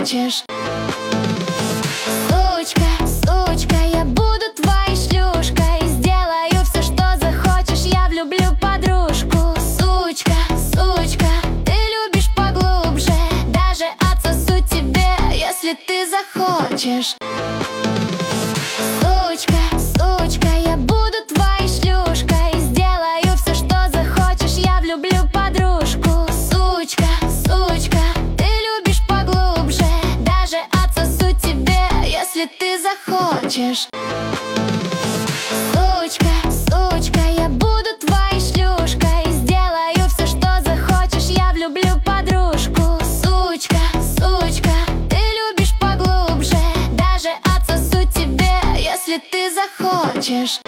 захочешь. Сучка, сучка, я буду твоей шлюшкой. Сделаю все, что захочешь, я влюблю подружку. Сучка, сучка, ты любишь поглубже. Даже отсосу тебе, если ты захочешь. Сучка, сучка, я буду твоей шлюшкой. Сделаю все, что захочешь, я влюблю подружку. Сучка, сучка, ты любишь поглубже. Даже отсосу тебе, если ты захочешь. Сучка, сучка, я буду твоей шлюшкой. Сделаю все, что захочешь, я влюблю подружку. Сучка, сучка, ты любишь поглубже. Даже отсосу тебе, если ты захочешь.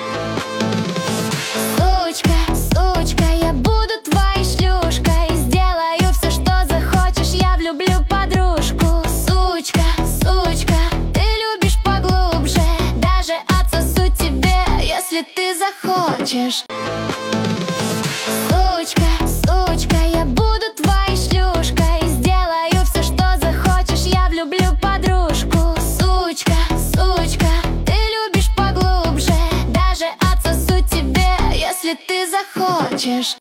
Сучка, сучка, я буду твоей шлюшкой. Сделаю все, что захочешь, я влюблю подружку. Сучка, сучка, ты любишь поглубже. Даже отсосу тебе, если ты захочешь. Сучка, сучка, я буду твоей шлюшкой. Сделаю все, что захочешь, я влюблю подружку. Сучка, сучка, ты любишь поглубже. Даже отсосу тебе, если ты захочешь.